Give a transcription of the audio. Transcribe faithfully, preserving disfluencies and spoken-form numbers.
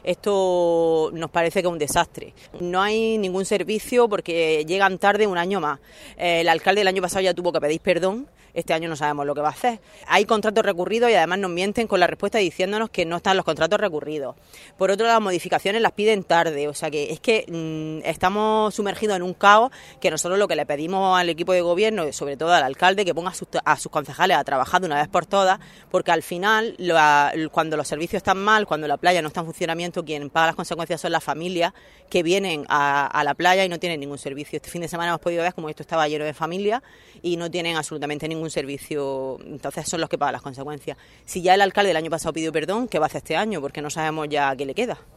Esto nos parece que es un desastre. No hay ningún servicio porque llegan tarde un año más. El alcalde el año pasado ya tuvo que pedir perdón. Este año no sabemos lo que va a hacer. Hay contratos recurridos y además nos mienten con la respuesta diciéndonos que no están los contratos recurridos. Por otro lado, las modificaciones las piden tarde. O sea que es que mmm, estamos sumergidos en un caos que nosotros lo que le pedimos al equipo de gobierno y sobre todo al alcalde que ponga a sus, a sus concejales a trabajar de una vez por todas, porque al final lo, cuando los servicios están mal, cuando la playa no está en funcionamiento, quien paga las consecuencias son las familias que vienen a, a la playa y no tienen ningún servicio. Este fin de semana hemos podido ver cómo esto estaba lleno de familias y no tienen absolutamente ningún servicio, entonces son los que pagan las consecuencias. Si ya el alcalde el año pasado pidió perdón, ¿qué va a hacer este año? Porque no sabemos ya qué le queda.